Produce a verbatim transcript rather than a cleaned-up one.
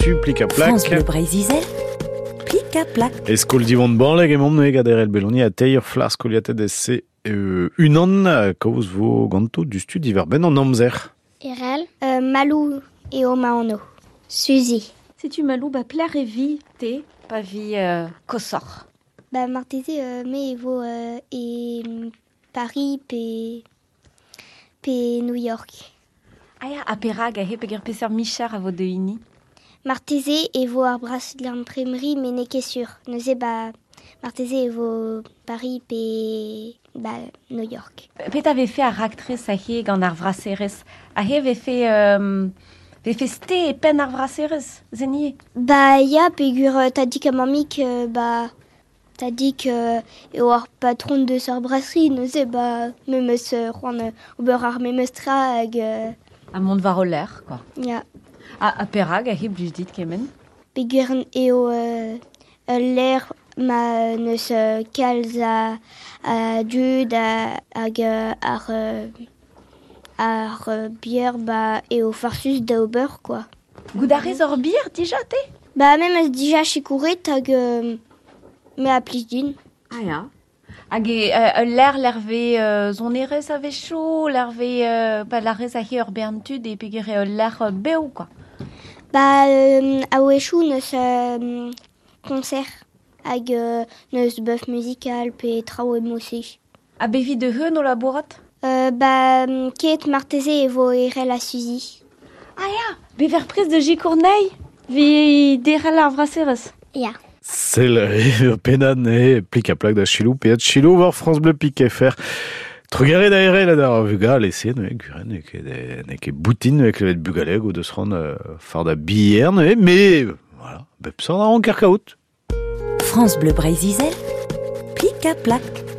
tu plik a plak. France Bleu Brésil, plik a plak. E skol divont banleg emom noe gade rel beloni a teir flas koliatet se euh, unan kaouz vo ganto du stud iver ben an amzer. Erel, euh, Malou et Omaano. Suzy. Setu malou ba pler e vi te, pa vi euh, kosor. Bah, martese, euh, mais vo euh, et Paris, pe, pe New York. Aya, a perag a he peger peser michar a vo de hini. Martese et vo ar bras de l'imprimerie, mais n'est que sûr. Ne sais bah, Martese et vo Paris, pe bah, New York. Pet ave fe ar actrice a he gant ar vraserez. A he ve fe... Euh, ve fe ste e pen ar vraserez, zenie. Bah, ya, pegur, euh, t'as dit qu'à mamie que, bah, t'as dit que, et au patron de sa brasserie, ne sais, bah, même ce, Juan, au beurre ar memestra, hag, euh, A mont var o ler, quoi. ya. A, a perag a he blij dit kemen. Pegur et au, euh, l'air, ma, ne se calze à, à Jude, à, hag, euh, ar, euh, ar, euh, bière, bah, et au farsus de au beurre, quoi. Goudarez or bir, dija te? Bah, même déjà chez Couret, hag, euh, mais à plus d'une. Ah ya. Hag e euh, l'air l'hervé euh, zon erez a ve chaud, l'hervé euh, bah, l'arez a he ur berntud e peger e l'air euh, beo, quoi. Bah, euh, à Ouéchou, nos euh, concert, hag, euh, nos bœuf musical, pe trao emosi. A bevi de heun o labourat? Euh, bah, ket marteze e vo erel a Suzy. Ah ya, bever prez de J. Courneille, vi derel ar vraserez. Ya. Sel e penan e plik a plak da chilou, pe at chilou war France Bleu Pik F R. Trugare da ere la da vuga lese ne guren ne ket ne ket boutin ne klevet bugaleg ou de sron euh, far da bier ne mais voilà, bep san an kerkaout. France Bleu Brésil, plik a plak.